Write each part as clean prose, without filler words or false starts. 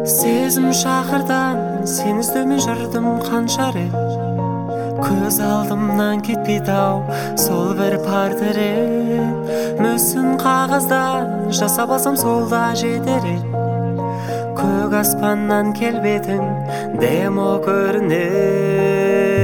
Сезім шақырдан сен іздеумен жүрдім қанша рет. Көз алдымнан кетпейді-ау сол бір портрет. Мүсін қағаздан жасап алсам сол да жетер ед. Көк аспаннан келбетің демо көрінер.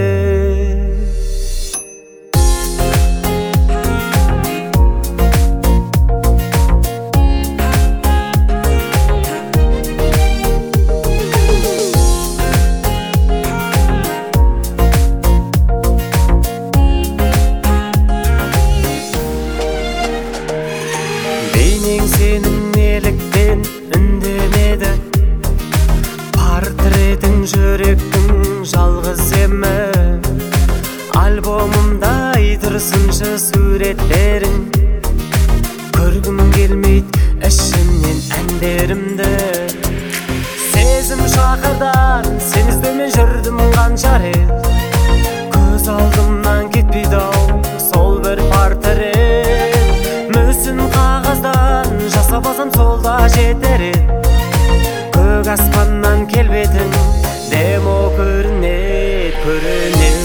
Бейнең сенің неліктен үндемеді, портретің жүректің жалғыз емі. Альбомымда тұрсыншы суреттерің, көргім келмейді ішімнен әндерімді. Сезім шақырдан сен іздеумен жүрдім қанша рет. Көз алдымнан кетпейді-ау сол бір портрет. Мүсін қағаздан жасап алсам сол да жетер ед. Көк аспаннан келбетің демо көрінер, көрінер.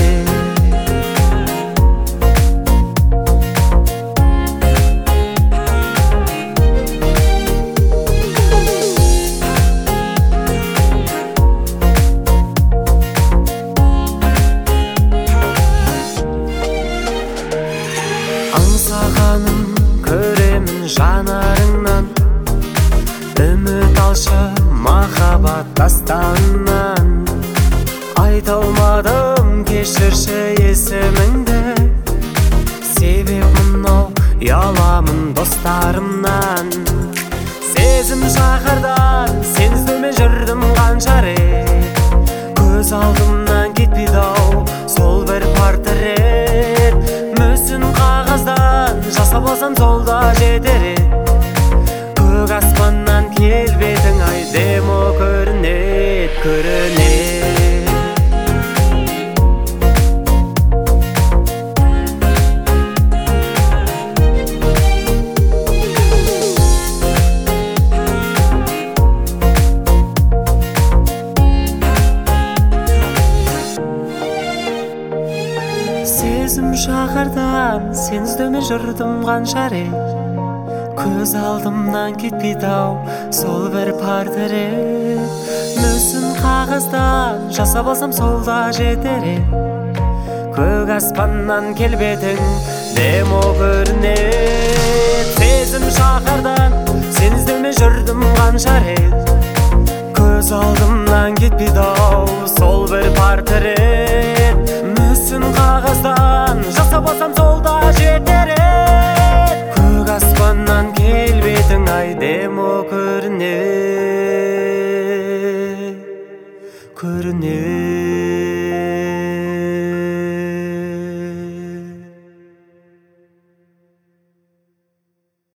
Аңсағаным көремін жанарыңнан, үміт алшы махаббат дастанынан. Айта алмадым кешірші есіміңді, себеп мынау ұяламын достарымнан. Сезім шақырдан сен іздеумен жүрдім қанша рет. Көз алдымнан кетпейді-ау сол бір портрет. Мүсін қағаздан жасап алсам сол да жетер ед. Көк аспаннан келбетің ай демо көрінер, көрінер. Сезім шақырдан сен іздеумен жүрдім қанша рет. Көз алдымнан кетпейді-ау сол бір портрет. Мүсін қағаздан жасап алсам сол да жетер ед. Көк аспаннан келбетің демо көрінер. Сезім шақырдан сен іздеумен жүрдім қанша рет. Көз алдымнан кетпейді-ау сол бір портрет. Мүсін қағаздан жасап алсам сол да жетер ед. Көк аспаннан келбетің ай демо көрінер, көрінер.